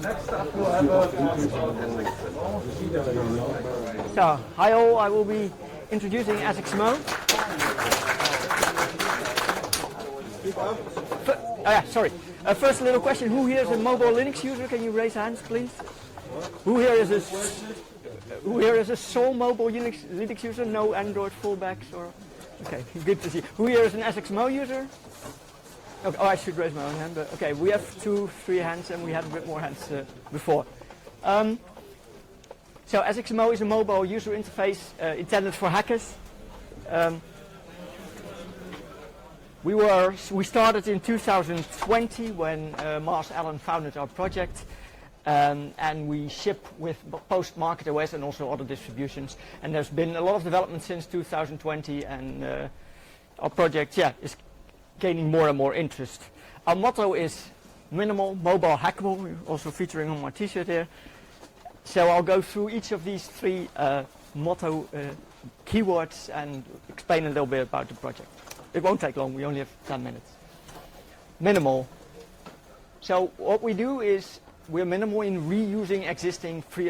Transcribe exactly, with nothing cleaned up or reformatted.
So, hi all, I will be introducing S X M O. F oh yeah, sorry. Uh, first, a little question: who here is a mobile Linux user? Can you raise hands, please? Who here is a who here is a sole mobile Unix Linux user? No Android fallbacks or? Okay, good to see. Who here is an S X M O user? Okay, oh, I should raise my own hand, but okay, we have two, three hands, and we had a bit more hands uh, before. Um, so S X M O is a mobile user interface uh, intended for hackers. Um, we were we started in two thousand twenty when uh, Mars Allen founded our project, um, and we ship with post-market O S and also other distributions. And there's been a lot of development since two thousand twenty, and uh, our project, yeah, is gaining more and more interest. Our motto is minimal, mobile, hackable. We're also featuring on my t-shirt here. So I'll go through each of these three uh, motto uh, keywords and explain a little bit about the project. It won't take long, we only have ten minutes. Minimal. So what we do is we're minimal in reusing existing free